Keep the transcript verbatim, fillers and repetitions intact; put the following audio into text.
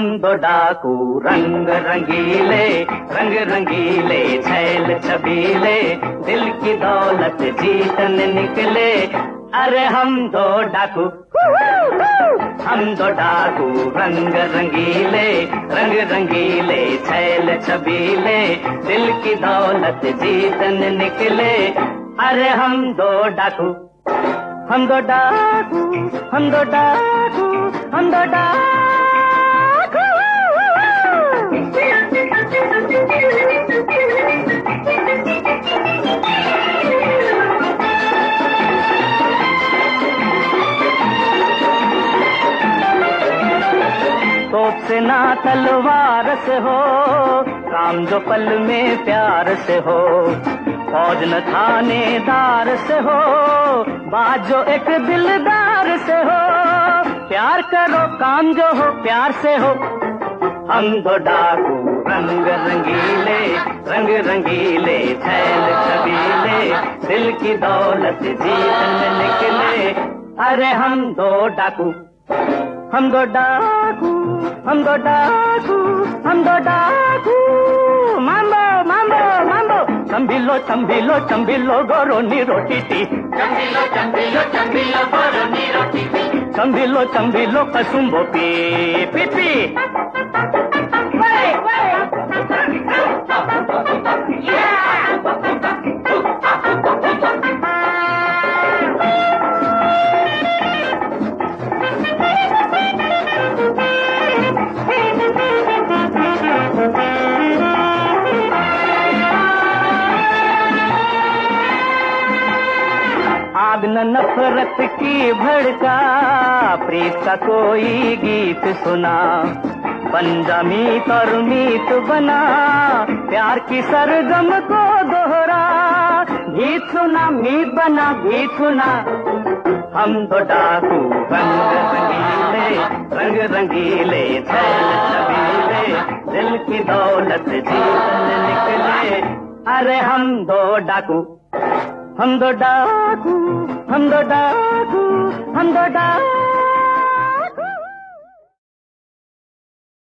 हम दो डाकू रंग रंगीले, रंग रंगीले छैल छबीले, दिल की दौलत जीतने निकले। अरे हम दो डाकू, हम दो डाकू रंग रंगीले, रंग रंगीले छैल छबीले, दिल की दौलत जीतने निकले। अरे हम दो डाकू, हम दो डाकू, हम दो डाकू, हम दो डाकू। तोप से ना तलवार से हो, काम जो पल में प्यार से हो, फौज न थानेदार से हो, बात जो एक दिलदार से हो। प्यार करो काम जो हो प्यार से हो। हम दो डाकू रंग रंगीले, रंग रंगीले छैल छबीले, दिल की दौलत जीतने निकले। अरे हम दो डाकू, हम दो डाकू, हम दो डाकू, हम दो डाकू। मांबो मांबो मांबो, चंबिलो चंबिलो चंबिलो गोरोनी रोटी टी, चंबिलो चंबिलो चंबिलो गोरोनी रोटी टी, चंबिलो चंबिलो कसुम्बो पी पी पी। आग न नफरत की भड़का, प्रीत का कोई गीत सुना, बंजा मीत और मीत बना, प्यार की सरगम को दोहरा। गीत सुना मीत बना गीत सुना। हम दो डाकू रंग रंगीले, रंग रंगीले छैल छबीले, दिल की दौलत जीतने निकले। अरे हम दो डाकू, हम दो डाकू, हम दो डाकू, हम दो डाकू।